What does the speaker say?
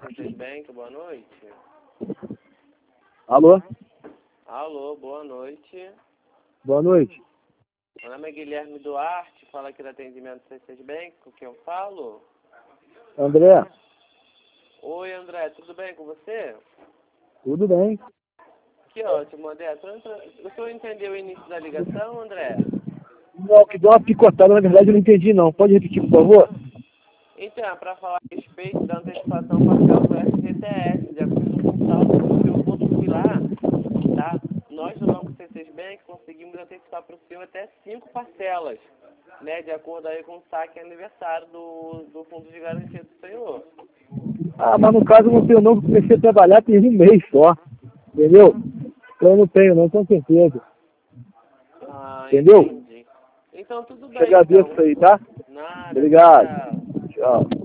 C6 Bank, boa noite. Alô? Alô, boa noite. Boa noite. Meu nome é Guilherme Duarte, fala aqui do atendimento C6 Bank, com quem eu falo? André? Oi, André, tudo bem com você? Tudo bem. Que ótimo, André. O senhor entendeu o início da ligação, André? Não, que deu uma picotada, na verdade eu não entendi não. Pode repetir, por favor? Então, para falar a respeito da antecipação parcial do FGTS, de acordo com o saldo que eu possui lá, tá? Nós do Banco C6 Bank conseguimos antecipar para o senhor até 5 parcelas, né? De acordo aí com o saque aniversário do Fundo de Garantia do senhor. Ah, mas no caso eu não tenho não, porque comecei a trabalhar tem um mês só. Entendeu? Então eu não tenho não, com certeza. Ah, Entendeu? entendi. Então, tudo Te bem, agradeço então. aí, tá? Nada, tchau, Obrigado. tchau. Tchau.